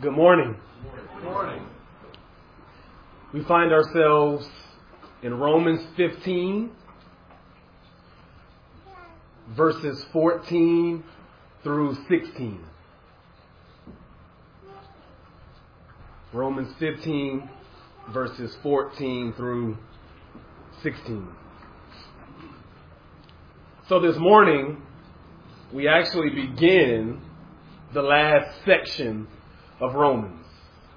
Good morning. Good morning. We find ourselves in Romans 15, verses 14 through 16. Romans 15, verses 14 through 16. So this morning, we actually begin the last section of Romans.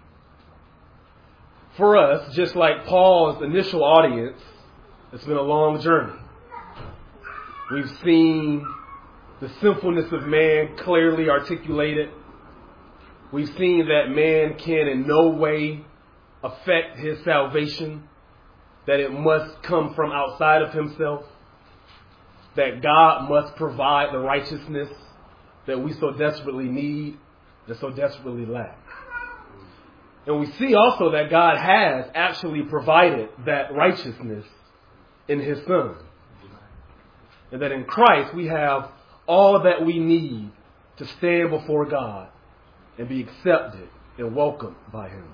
For us, just like Paul's initial audience, it's been a long journey. We've seen the sinfulness of man clearly articulated. We've seen that man can in no way affect his salvation, that it must come from outside of himself, that God must provide the righteousness that we so desperately need and so desperately lack. And we see also that God has actually provided that righteousness in His Son. And that in Christ we have all that we need to stand before God and be accepted and welcomed by Him.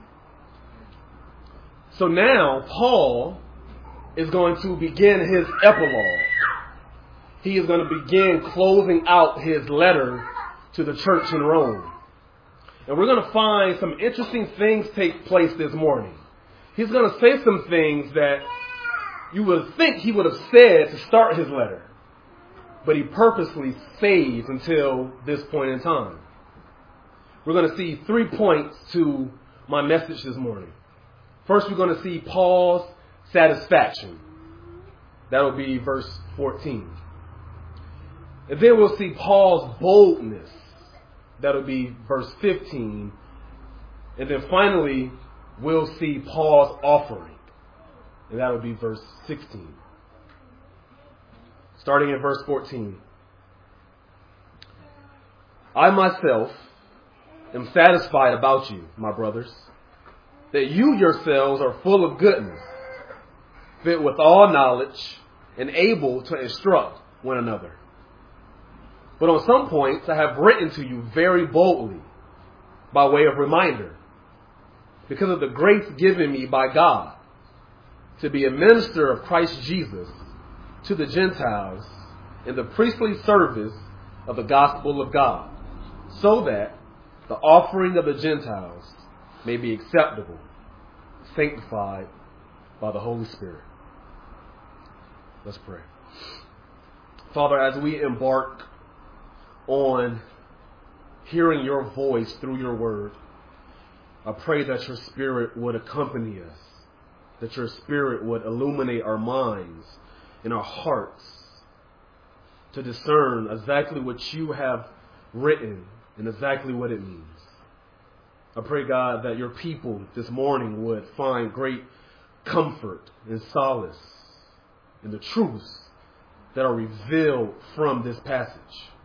So now Paul is going to begin his epilogue. He is going to begin closing out his letter to the church in Rome. And we're going to find some interesting things take place this morning. He's going to say some things that you would think he would have said to start his letter, but he purposely saves until this point in time. We're going to see 3 points to my message this morning. First, we're going to see Paul's satisfaction. That'll be verse 14. And then we'll see Paul's boldness. That'll be verse 15. And then finally, we'll see Paul's offering. And that'll be verse 16. Starting in verse 14. I myself am satisfied about you, my brothers, that you yourselves are full of goodness, fit with all knowledge, and able to instruct one another. But on some points, I have written to you very boldly by way of reminder, because of the grace given me by God to be a minister of Christ Jesus to the Gentiles in the priestly service of the gospel of God, so that the offering of the Gentiles may be acceptable, sanctified by the Holy Spirit. Let's pray. Father, as we embark on hearing your voice through your word, I pray that your Spirit would accompany us, that your Spirit would illuminate our minds and our hearts to discern exactly what you have written and exactly what it means. I pray, God, that your people this morning would find great comfort and solace in the truths that are revealed from this passage,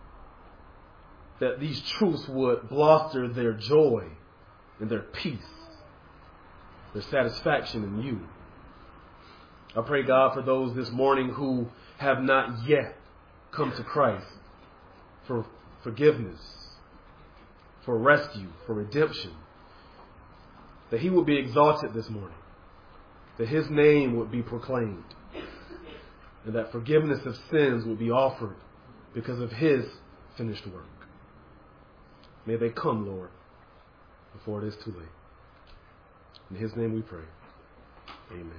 that these truths would bluster their joy and their peace, their satisfaction in you. I pray, God, for those this morning who have not yet come to Christ for forgiveness, for rescue, for redemption, that He would be exalted this morning, that His name would be proclaimed, and that forgiveness of sins would be offered because of His finished work. May they come, Lord, before it is too late. In His name we pray. Amen.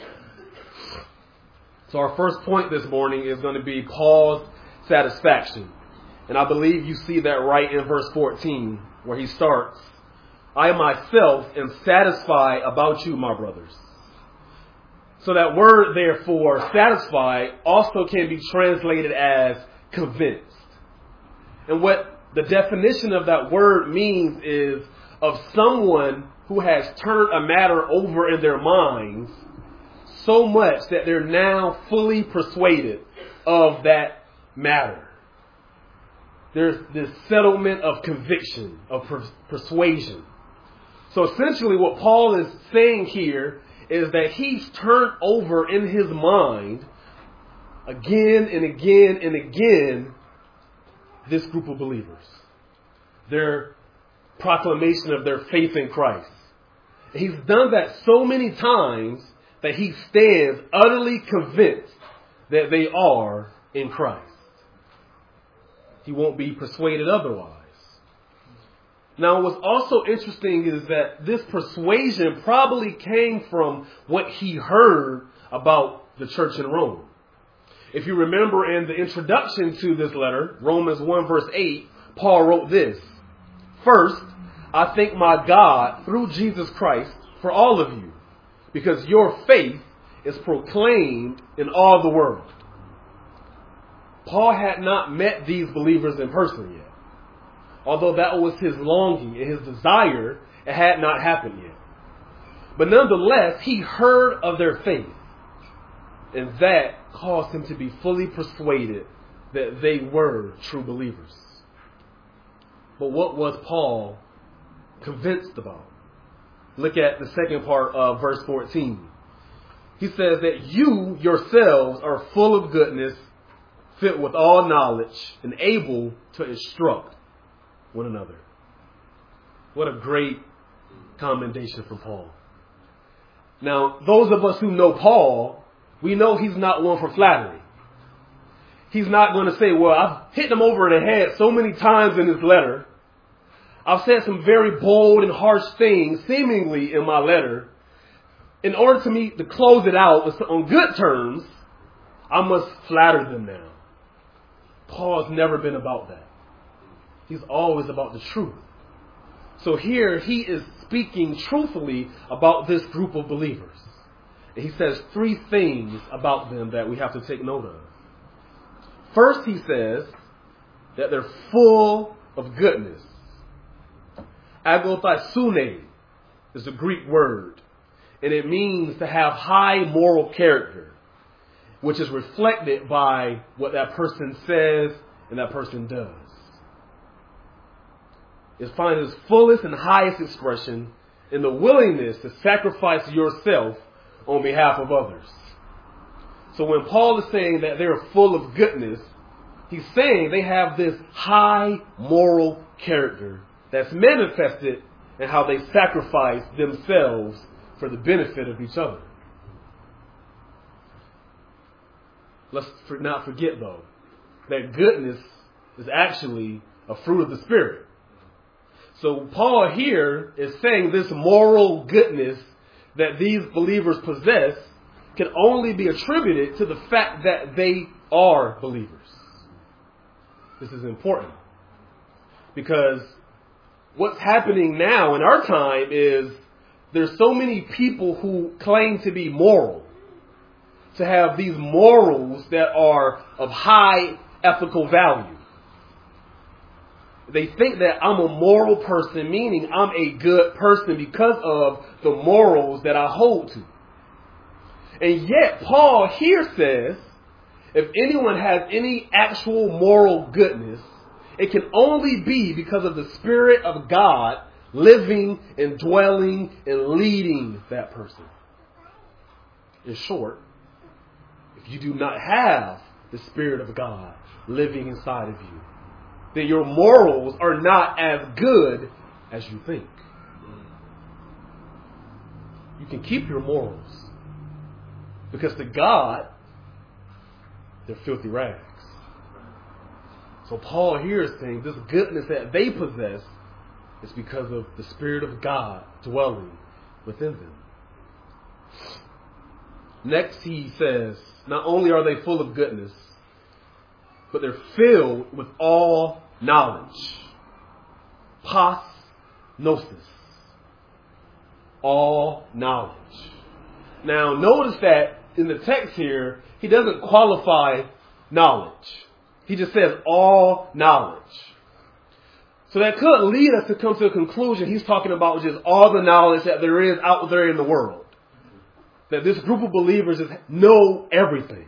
So our first point this morning is going to be Paul's satisfaction. And I believe you see that right in verse 14, where he starts, I myself am satisfied about you, my brothers. So that word, therefore, satisfied, also can be translated as convinced. And what the definition of that word means is of someone who has turned a matter over in their minds so much that they're now fully persuaded of that matter. There's this settlement of conviction, of persuasion. So essentially what Paul is saying here is that he's turned over in his mind again and again and again this group of believers. They're proclamation of their faith in Christ. He's done that so many times that he stands utterly convinced that they are in Christ. He won't be persuaded otherwise. Now, what's also interesting is that this persuasion probably came from what he heard about the church in Rome. If you remember in the introduction to this letter, Romans 1 verse 8, Paul wrote this: "First, I thank my God through Jesus Christ for all of you, because your faith is proclaimed in all the world." Paul had not met these believers in person yet. Although that was his longing and his desire, it had not happened yet. But nonetheless, he heard of their faith. And that caused him to be fully persuaded that they were true believers. But what was Paul convinced about? Look at the second part of verse 14. He says that you yourselves are full of goodness, fit with all knowledge, and able to instruct one another. What a great commendation from Paul. Now, those of us who know Paul, we know he's not one for flattery. He's not going to say, well, I've hit him over the head so many times in this letter. I've said some very bold and harsh things, seemingly, in my letter. In order for me to close it out on good terms, I must flatter them now. Paul's never been about that. He's always about the truth. So here he is speaking truthfully about this group of believers. And he says three things about them that we have to take note of. First, he says that they're full of goodness. Agothysune is a Greek word, and it means to have high moral character, which is reflected by what that person says and that person does. It finds its fullest and highest expression in the willingness to sacrifice yourself on behalf of others. So when Paul is saying that they're full of goodness, he's saying they have this high moral character that's manifested in how they sacrifice themselves for the benefit of each other. Let's not forget, though, that goodness is actually a fruit of the Spirit. So Paul here is saying this moral goodness that these believers possess can only be attributed to the fact that they are believers. This is important because what's happening now in our time is there's so many people who claim to be moral, to have these morals that are of high ethical value. They think that I'm a moral person, meaning I'm a good person because of the morals that I hold to. And yet, Paul here says, if anyone has any actual moral goodness, it can only be because of the Spirit of God living and dwelling and leading that person. In short, if you do not have the Spirit of God living inside of you, then your morals are not as good as you think. You can keep your morals because to God, they're filthy rags. So Paul here is saying this goodness that they possess is because of the Spirit of God dwelling within them. Next he says, not only are they full of goodness, but they're filled with all knowledge. Pas gnosis. All knowledge. Now notice that in the text here, he doesn't qualify knowledge. He just says all knowledge. So that could lead us to come to a conclusion he's talking about just all the knowledge that there is out there in the world. That this group of believers just know everything.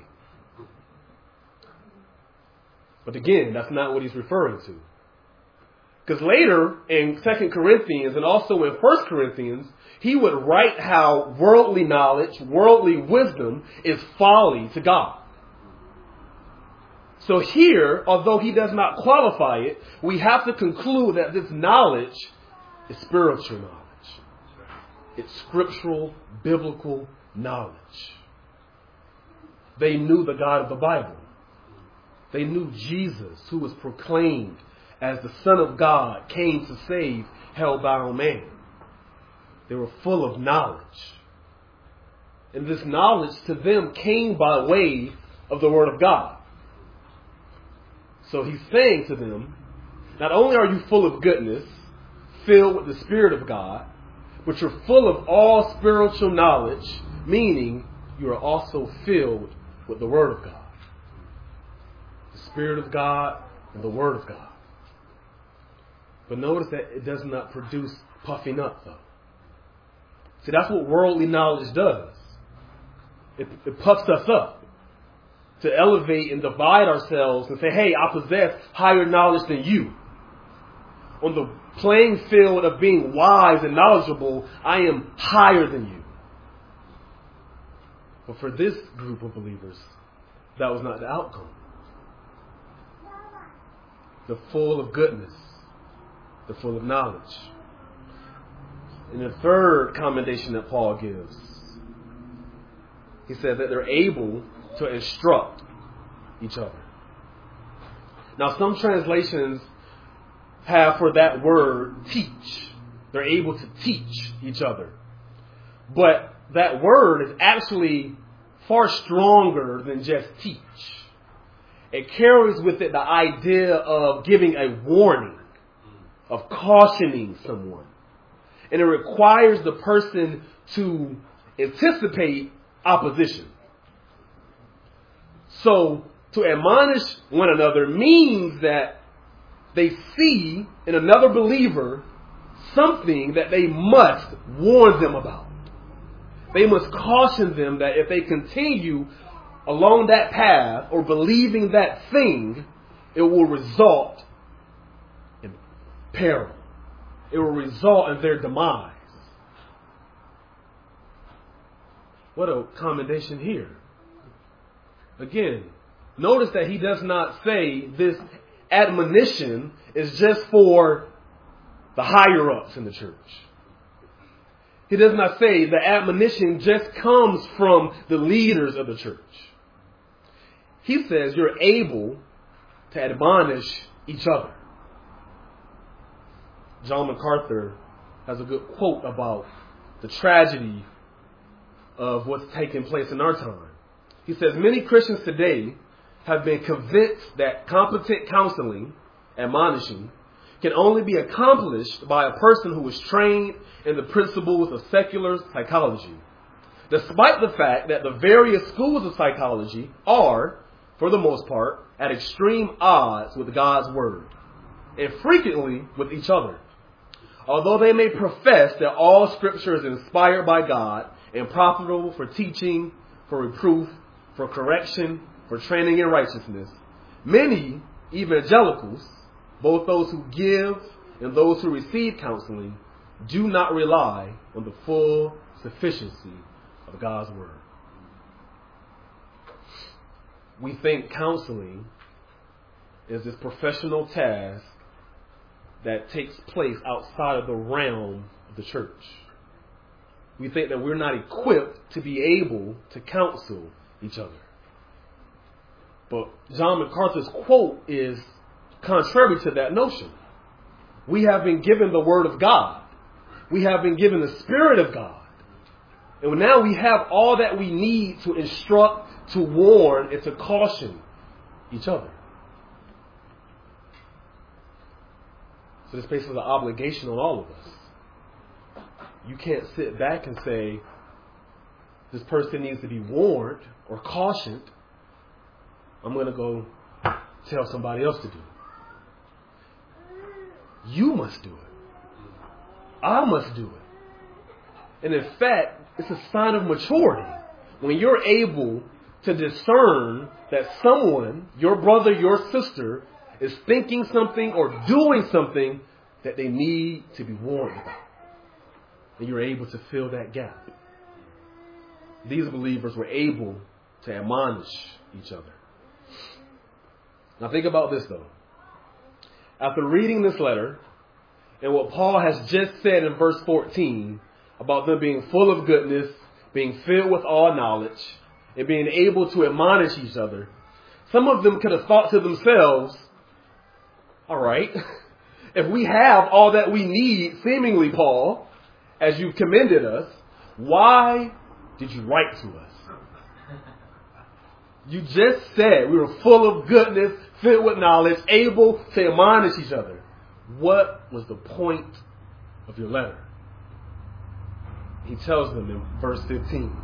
But again, that's not what he's referring to. Because later in 2 Corinthians and also in 1 Corinthians, he would write how worldly knowledge, worldly wisdom is folly to God. So here, although he does not qualify it, we have to conclude that this knowledge It's spiritual knowledge. It's scriptural, biblical knowledge. They knew the God of the Bible. They knew Jesus, who was proclaimed as the Son of God, came to save hell-bound man. They were full of knowledge. And this knowledge to them came by way of the Word of God. So he's saying to them, not only are you full of goodness, filled with the Spirit of God, but you're full of all spiritual knowledge, meaning you are also filled with the Word of God. The Spirit of God and the Word of God. But notice that it does not produce puffing up, though. See, that's what worldly knowledge does. It puffs us up to elevate and divide ourselves and say, hey, I possess higher knowledge than you. On the playing field of being wise and knowledgeable, I am higher than you. But for this group of believers, that was not the outcome. They're full of goodness. They're full of knowledge. And the third commendation that Paul gives, he says that they're able to instruct each other. Now, some translations have for that word teach. They're able to teach each other. But that word is actually far stronger than just teach. It carries with it the idea of giving a warning, of cautioning someone. And it requires the person to anticipate opposition. So, to admonish one another means that they see in another believer something that they must warn them about. They must caution them that if they continue along that path or believing that thing, it will result in peril. It will result in their demise. What a commendation here. Again, notice that he does not say this admonition is just for the higher ups in the church. He does not say the admonition just comes from the leaders of the church. He says you're able to admonish each other. John MacArthur has a good quote about the tragedy of what's taking place in our time. He says, many Christians today have been convinced that competent counseling, admonishing, can only be accomplished by a person who is trained in the principles of secular psychology, despite the fact that the various schools of psychology are, for the most part, at extreme odds with God's Word, and frequently with each other. Although they may profess that all Scripture is inspired by God and profitable for teaching, for reproof, for correction, for training in righteousness, many evangelicals, both those who give and those who receive counseling, do not rely on the full sufficiency of God's Word. We think counseling is this professional task that takes place outside of the realm of the church. We think that we're not equipped to be able to counsel each other. But John MacArthur's quote is contrary to that notion. We have been given the Word of God. We have been given the Spirit of God. And now we have all that we need to instruct, to warn, and to caution each other. So this places an obligation on all of us. You can't sit back and say, this person needs to be warned or cautioned. I'm going to go tell somebody else to do it. You must do it. I must do it. And in fact, it's a sign of maturity when you're able to discern that someone, your brother, your sister, is thinking something or doing something that they need to be warned about. And you're able to fill that gap. These believers were able to admonish each other. Now think about this though. After reading this letter And what Paul has just said in verse 14 about them being full of goodness, being filled with all knowledge, and being able to admonish each other, some of them could have thought to themselves, all right, if we have all that we need, seemingly, Paul, as you've commended us, why did you write to us? You just said we were full of goodness, filled with knowledge, able to admonish each other. What was the point of your letter? He tells them in verse 15.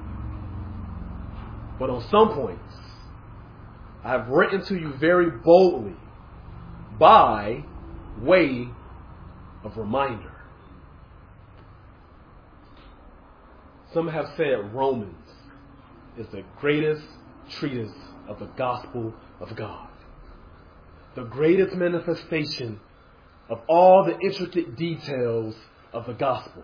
But on some points, I have written to you very boldly by way of reminder. Some have said Romans is the greatest treatise of the gospel of God. The greatest manifestation of all the intricate details of the gospel.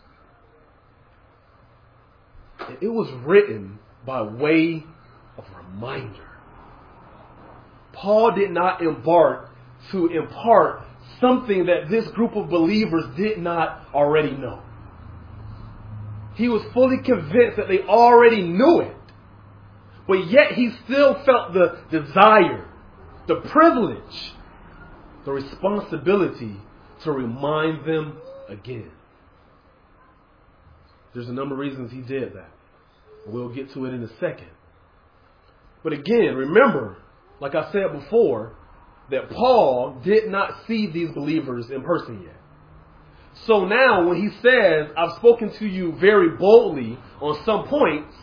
It was written by way of reminder. Paul did not embark to impart something that this group of believers did not already know. He was fully convinced that they already knew it. But yet he still felt the desire, the privilege, the responsibility to remind them again. There's a number of reasons he did that. We'll get to it in a second. But again, remember, like I said before, that Paul did not see these believers in person yet. So now when he says, I've spoken to you very boldly on some points,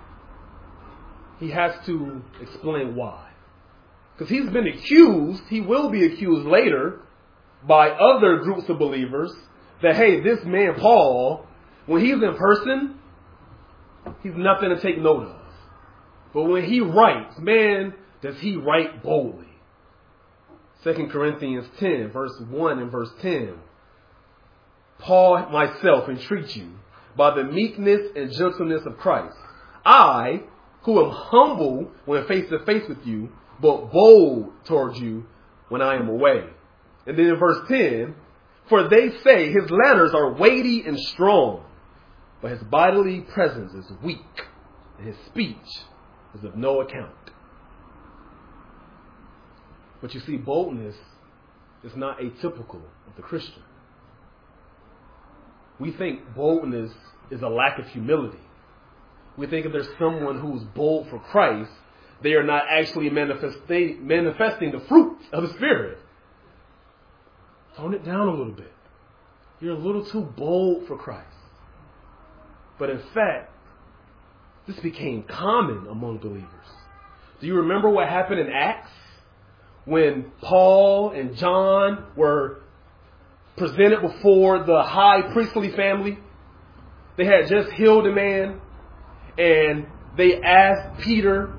he has to explain why. Because he's been accused, he will be accused later by other groups of believers that, hey, this man Paul, when he's in person, he's nothing to take note of. But when he writes, man, does he write boldly. 2 Corinthians 10, verse 1 and verse 10. Paul, myself, entreat you by the meekness and gentleness of Christ. I, who am humble when face to face with you, but bold towards you when I am away. And then in verse 10, for they say his letters are weighty and strong, but his bodily presence is weak, and his speech is of no account. But you see, boldness is not atypical of the Christian. We think boldness is a lack of humility. We think if there's someone who's bold for Christ, they are not actually manifesting the fruit of the Spirit. Tone it down a little bit. You're a little too bold for Christ. But in fact, this became common among believers. Do you remember what happened in Acts? When Paul and John were presented before the high priestly family. They had just healed a man. And they asked Peter,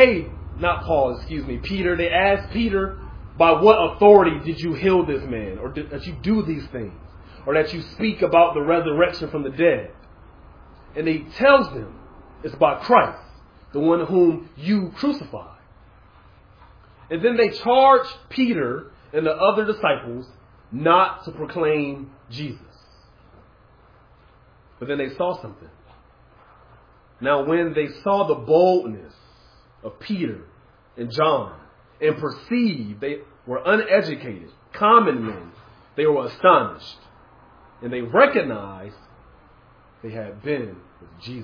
Peter. They asked Peter, by what authority did you heal this man? Or that you do these things? Or that you speak about the resurrection from the dead? And he tells them, it's by Christ, the one whom you crucified. And then they charged Peter and the other disciples not to proclaim Jesus. But then they saw something. Now when they saw the boldness of Peter and John and perceived they were uneducated, common men, they were astonished. And they recognized they had been with Jesus.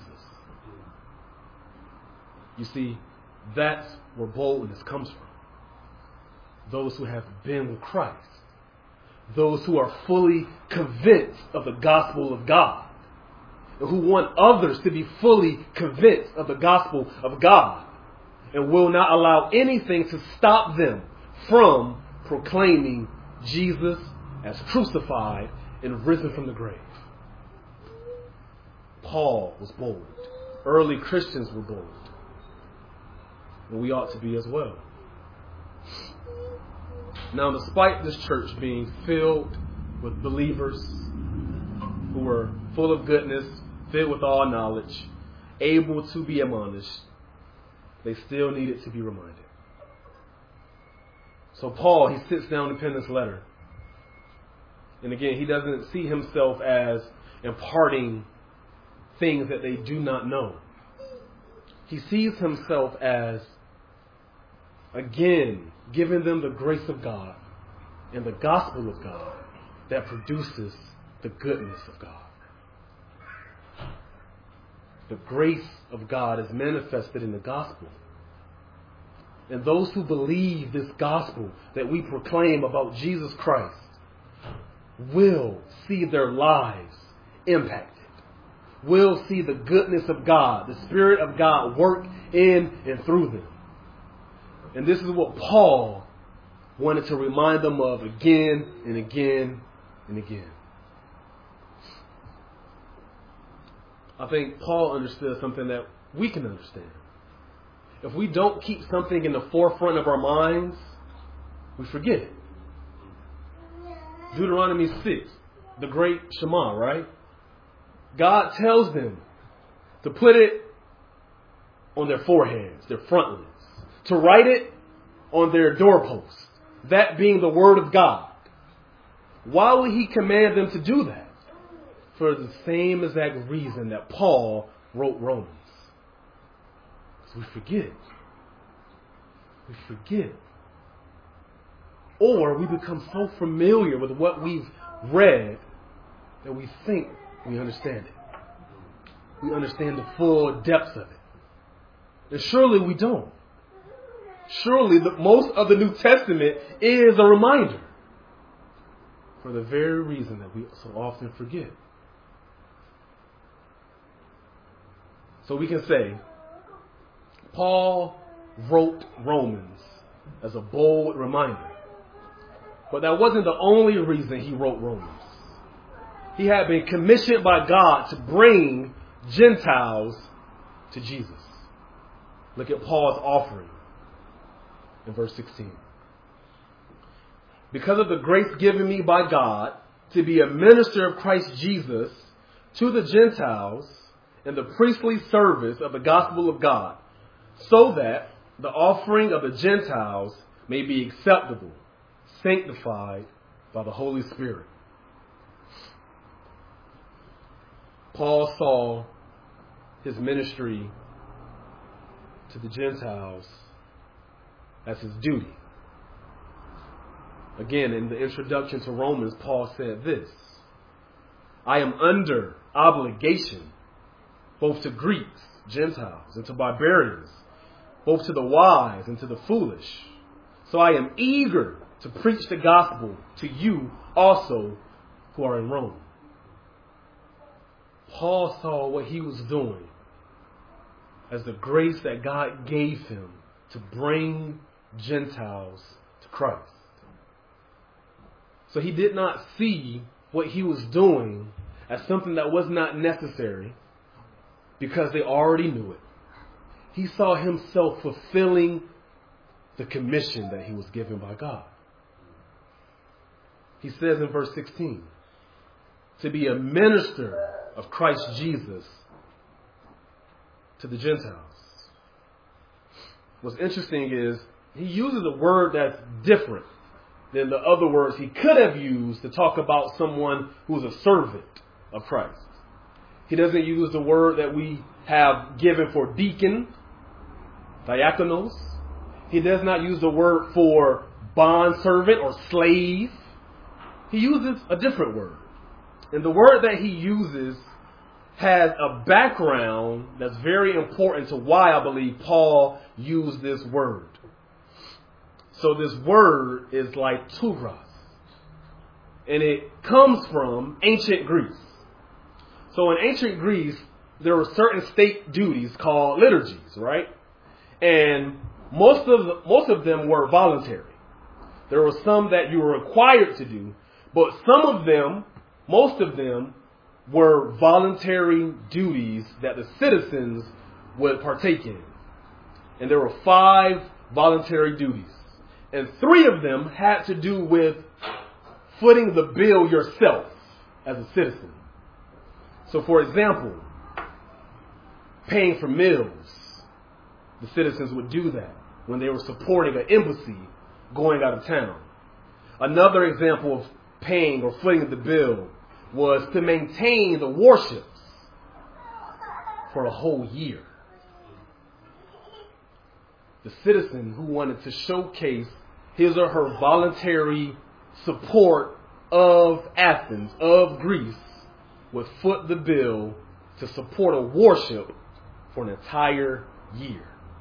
You see, that's where boldness comes from. Those who have been with Christ. Those who are fully convinced of the gospel of God. And who want others to be fully convinced of the gospel of God. And will not allow anything to stop them from proclaiming Jesus as crucified and risen from the grave. Paul was bold. Early Christians were bold. And we ought to be as well. Now, despite this church being filled with believers who were full of goodness, filled with all knowledge, able to be admonished, they still needed to be reminded. So Paul, he sits down to pen this letter. And again, he doesn't see himself as imparting things that they do not know. He sees himself as, again, giving them the grace of God and the gospel of God that produces the goodness of God. The grace of God is manifested in the gospel. And those who believe this gospel that we proclaim about Jesus Christ will see their lives impacted, will see the goodness of God, the Spirit of God work in and through them. And this is what Paul wanted to remind them of again and again and again. I think Paul understood something that we can understand. If we don't keep something in the forefront of our minds, we forget it. Deuteronomy 6, the great Shema, right? God tells them to put it on their foreheads, their frontlets, to write it on their doorposts, that being the word of God. Why would he command them to do that? For the same exact reason that Paul wrote Romans. Because we forget. We forget. Or we become so familiar with what we've read that we think we understand it. We understand the full depths of it. And surely we don't. Surely most of the New Testament is a reminder. For the very reason that we so often forget. So we can say, Paul wrote Romans as a bold reminder. But that wasn't the only reason he wrote Romans. He had been commissioned by God to bring Gentiles to Jesus. Look at Paul's offering in verse 16. Because of the grace given me by God to be a minister of Christ Jesus to the Gentiles in the priestly service of the gospel of God, so that the offering of the Gentiles may be acceptable, sanctified by the Holy Spirit. Paul saw his ministry to the Gentiles as his duty. Again, in the introduction to Romans, Paul said this: I am under obligation both to Greeks, Gentiles, and to barbarians, both to the wise and to the foolish. So I am eager to preach the gospel to you also who are in Rome. Paul saw what he was doing as the grace that God gave him to bring Gentiles to Christ. So he did not see what he was doing as something that was not necessary because they already knew it. He saw himself fulfilling the commission that he was given by God. He says in verse 16, to be a minister of Christ Jesus to the Gentiles. What's interesting is he uses a word that's different than the other words he could have used to talk about someone who's a servant of Christ. He doesn't use the word that we have given for deacon, diakonos. He does not use the word for bondservant or slave. He uses a different word. And the word that he uses has a background that's very important to why I believe Paul used this word. So this word is like turos. And it comes from ancient Greece. So in ancient Greece, there were certain state duties called liturgies, right? And most of them were voluntary. There were some that you were required to do, but some of them, most of them, were voluntary duties that the citizens would partake in. And there were 5 voluntary duties. And 3 of them had to do with footing the bill yourself as a citizen. So for example, paying for meals. The citizens would do that when they were supporting an embassy going out of town. Another example of paying or footing the bill was to maintain the warships for a whole year. The citizen who wanted to showcase his or her voluntary support of Athens, of Greece, would foot the bill to support a warship for an entire year.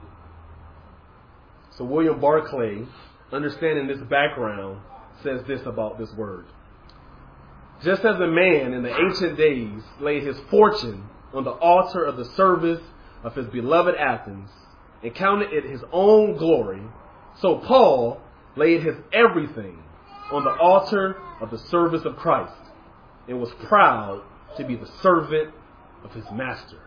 So William Barclay, understanding this background, says this about this word. Just as a man in the ancient days laid his fortune on the altar of the service of his beloved Athens and counted it his own glory, so Paul laid his everything on the altar of the service of Christ and was proud to be the servant of his master.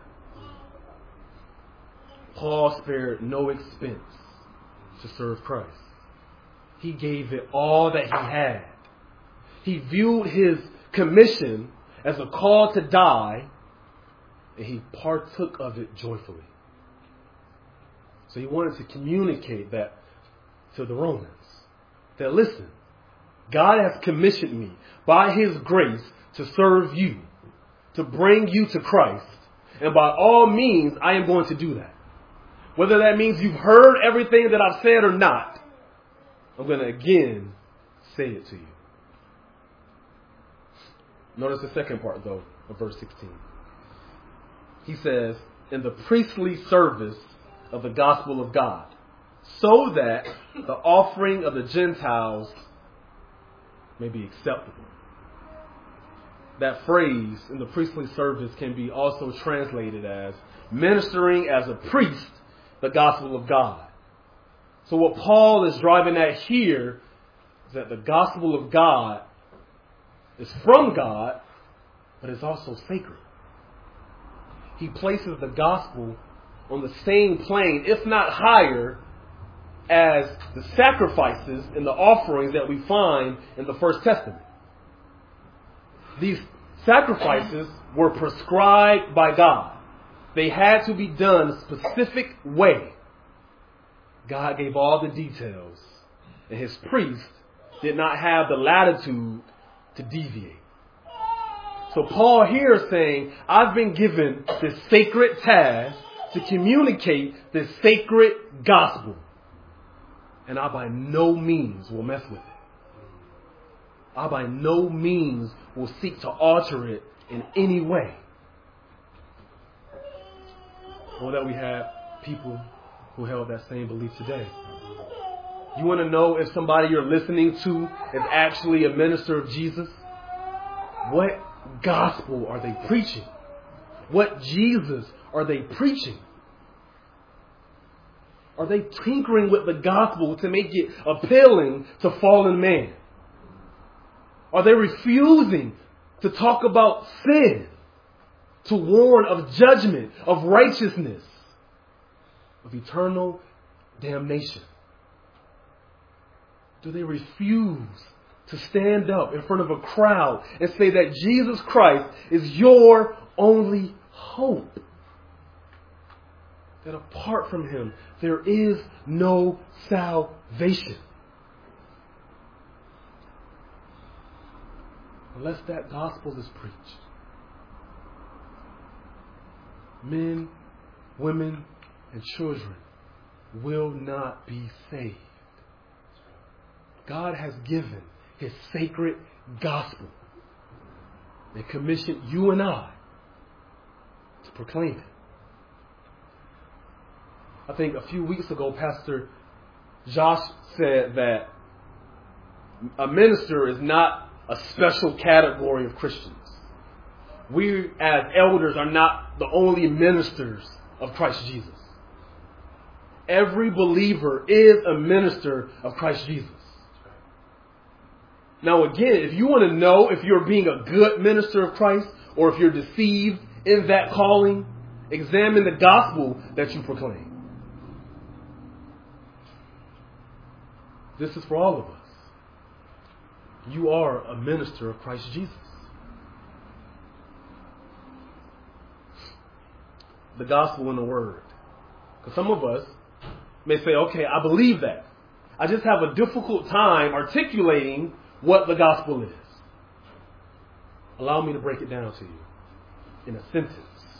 Paul spared no expense to serve Christ. He gave it all that he had. He viewed his commission as a call to die, and he partook of it joyfully. So he wanted to communicate that to the Romans. That listen, God has commissioned me by his grace to serve you, to bring you to Christ. And by all means, I am going to do that. Whether that means you've heard everything that I've said or not, I'm going to again say it to you. Notice the second part, though, of verse 16. He says, in the priestly service of the gospel of God, so that the offering of the Gentiles may be acceptable. That phrase in the priestly service can be also translated as ministering as a priest the gospel of God. So what Paul is driving at here is that the gospel of God is from God, but it's also sacred. He places the gospel on the same plane, if not higher, as the sacrifices and the offerings that we find in the First Testament. These sacrifices were prescribed by God. They had to be done a specific way. God gave all the details, and his priest did not have the latitude to deviate. So Paul here is saying, I've been given this sacred task to communicate this sacred gospel. And I by no means will mess with it. I by no means will seek to alter it in any way. Or that we have people who held that same belief today. You want to know if somebody you're listening to is actually a minister of Jesus? What gospel are they preaching? What Jesus are they preaching? Are they tinkering with the gospel to make it appealing to fallen man? Are they refusing to talk about sin, to warn of judgment, of righteousness, of eternal damnation? Do they refuse to stand up in front of a crowd and say that Jesus Christ is your only hope? That apart from him, there is no salvation. Unless that gospel is preached, men, women, and children will not be saved. God has given his sacred gospel and commissioned you and I to proclaim it. I think a few weeks ago, Pastor Josh said that a minister is not a special category of Christians. We as elders are not the only ministers of Christ Jesus. Every believer is a minister of Christ Jesus. Now again, if you want to know if you're being a good minister of Christ or if you're deceived in that calling, examine the gospel that you proclaim. This is for all of us. You are a minister of Christ Jesus. The gospel in the word. Because some of us may say, okay, I believe that. I just have a difficult time articulating what the gospel is. Allow me to break it down to you in a sentence.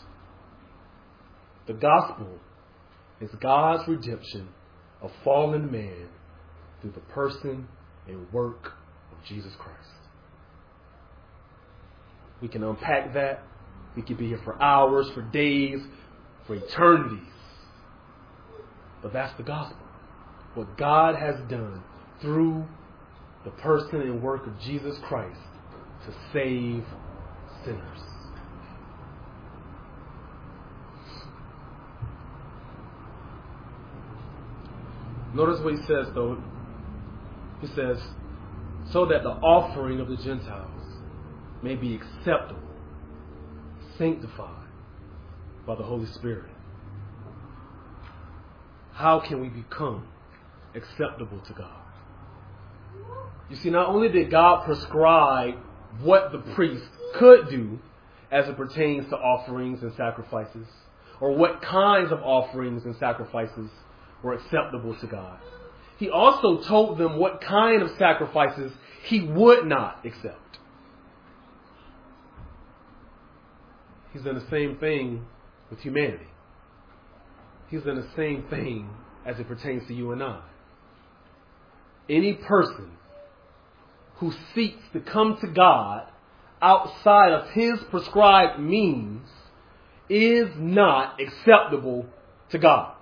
The gospel is God's redemption of fallen man through the person and work of Jesus Christ. We can unpack that. We could be here for hours, for days, for eternities. But that's the gospel. What God has done through the person and work of Jesus Christ to save sinners. Notice what he says, though. He says, so that the offering of the Gentiles may be acceptable, sanctified by the Holy Spirit. How can we become acceptable to God? You see, not only did God prescribe what the priest could do as it pertains to offerings and sacrifices, or what kinds of offerings and sacrifices were acceptable to God, He also told them what kind of sacrifices He would not accept. He's done the same thing with humanity. He's done the same thing as it pertains to you and I. Any person who seeks to come to God outside of His prescribed means is not acceptable to God.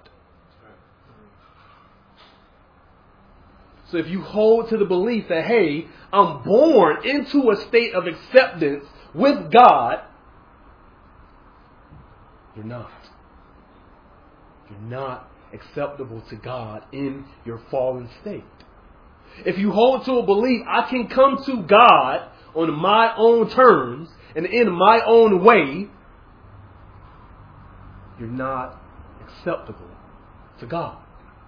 So if you hold to the belief that, hey, I'm born into a state of acceptance with God, you're not. You're not acceptable to God in your fallen state. If you hold to a belief, I can come to God on my own terms and in my own way, you're not acceptable to God.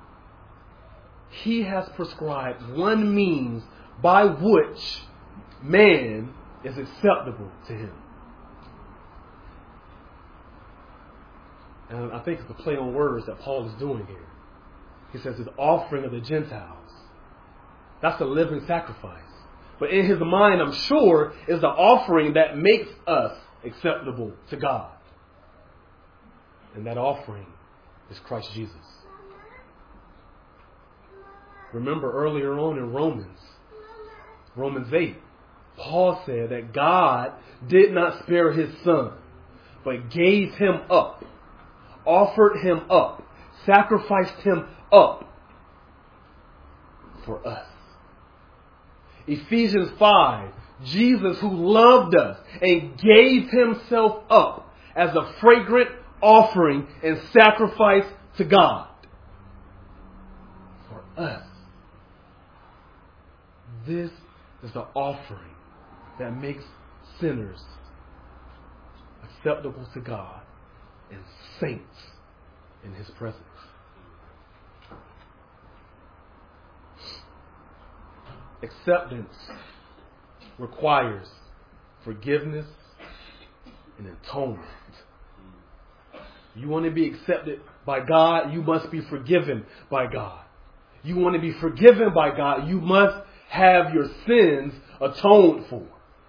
He has prescribed one means by which man is acceptable to Him. And I think it's the play on words that Paul is doing here. He says the offering of the Gentiles. That's a living sacrifice. But in his mind, I'm sure, is the offering that makes us acceptable to God. And that offering is Christ Jesus. Remember earlier on in Romans 8, Paul said that God did not spare His Son, but gave Him up, offered Him up, sacrificed Him up for us. Ephesians 5, Jesus who loved us and gave Himself up as a fragrant offering and sacrifice to God for us. This is the offering that makes sinners acceptable to God and saints in His presence. Acceptance requires forgiveness and atonement. You want to be accepted by God, you must be forgiven by God. You want to be forgiven by God, you must have your sins atoned for.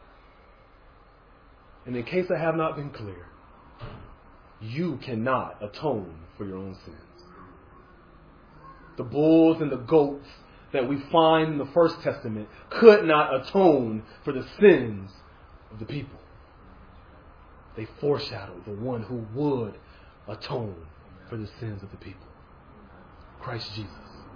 And in case I have not been clear, you cannot atone for your own sins. The bulls and the goats that we find in the First Testament could not atone for the sins of the people. They foreshadowed the one who would atone for the sins of the people. Christ Jesus.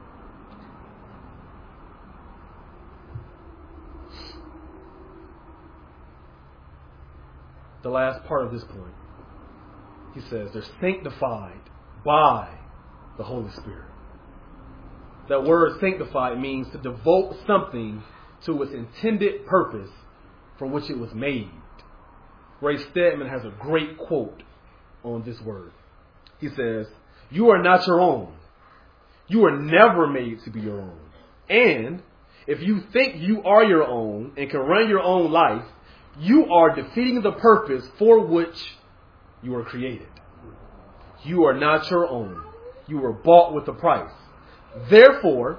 The last part of this point, he says they're sanctified by the Holy Spirit. That word sanctified means to devote something to its intended purpose for which it was made. Ray Stedman has a great quote on this word. He says, "You are not your own. You were never made to be your own. And if you think you are your own and can run your own life, you are defeating the purpose for which you were created. You are not your own. You were bought with a price. Therefore,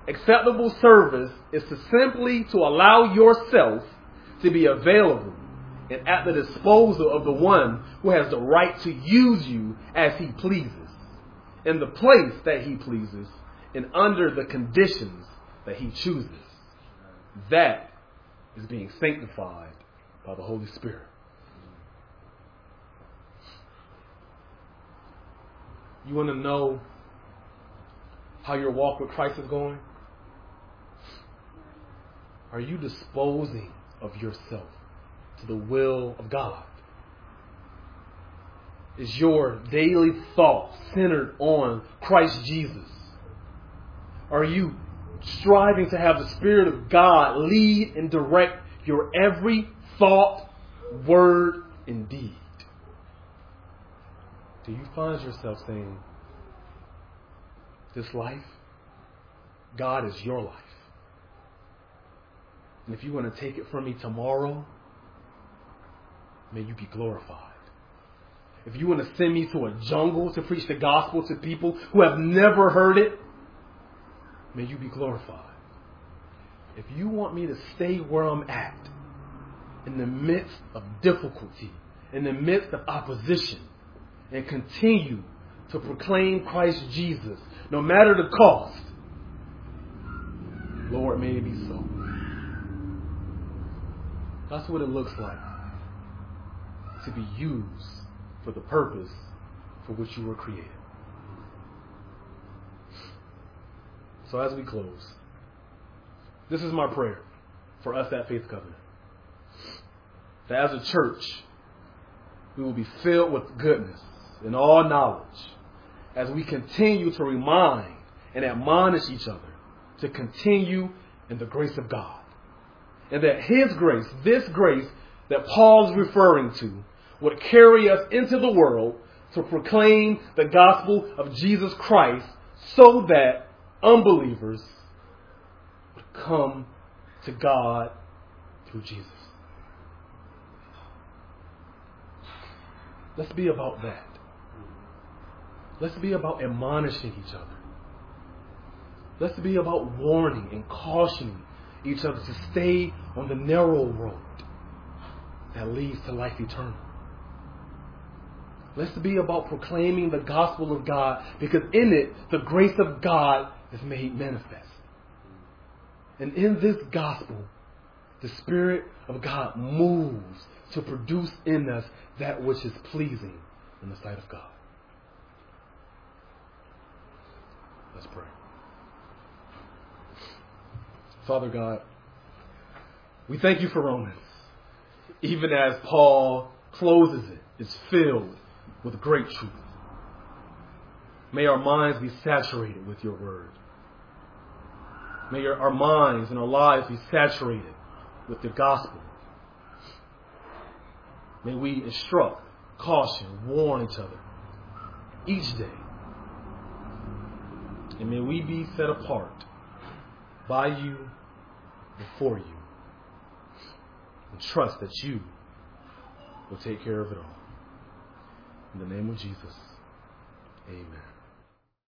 acceptable service is to simply to allow yourself to be available and at the disposal of the one who has the right to use you as he pleases, in the place that he pleases, and under the conditions that he chooses. That is being sanctified by the Holy Spirit. You want to know how your walk with Christ is going? Are you disposing of yourself to the will of God? Is your daily thought centered on Christ Jesus? Are you striving to have the Spirit of God lead and direct your every thought, word, and deed? Do you find yourself saying, this life, God is your life. And if you want to take it from me tomorrow, may you be glorified. If you want to send me to a jungle to preach the gospel to people who have never heard it, may you be glorified. If you want me to stay where I'm at, in the midst of difficulty, in the midst of opposition, and continue to proclaim Christ Jesus, no matter the cost, Lord, may it be so. That's what it looks like to be used for the purpose for which you were created. So as we close, this is my prayer for us at Faith Covenant. That as a church, we will be filled with goodness and all knowledge as we continue to remind and admonish each other to continue in the grace of God. And that His grace, this grace that Paul is referring to, would carry us into the world to proclaim the gospel of Jesus Christ so that unbelievers would come to God through Jesus. Let's be about that. Let's be about admonishing each other. Let's be about warning and cautioning each other to stay on the narrow road that leads to life eternal. Let's be about proclaiming the gospel of God, because in it, the grace of God is made manifest. And in this gospel, the Spirit of God moves to produce in us that which is pleasing in the sight of God. Let's pray. Father God, we thank you for Romans. Even as Paul closes it, it's filled with great truth. May our minds be saturated with your word. May our minds and our lives be saturated with the gospel. May we instruct, caution, warn each other each day. And may we be set apart by you, before you, and trust that you will take care of it all. In the name of Jesus, amen.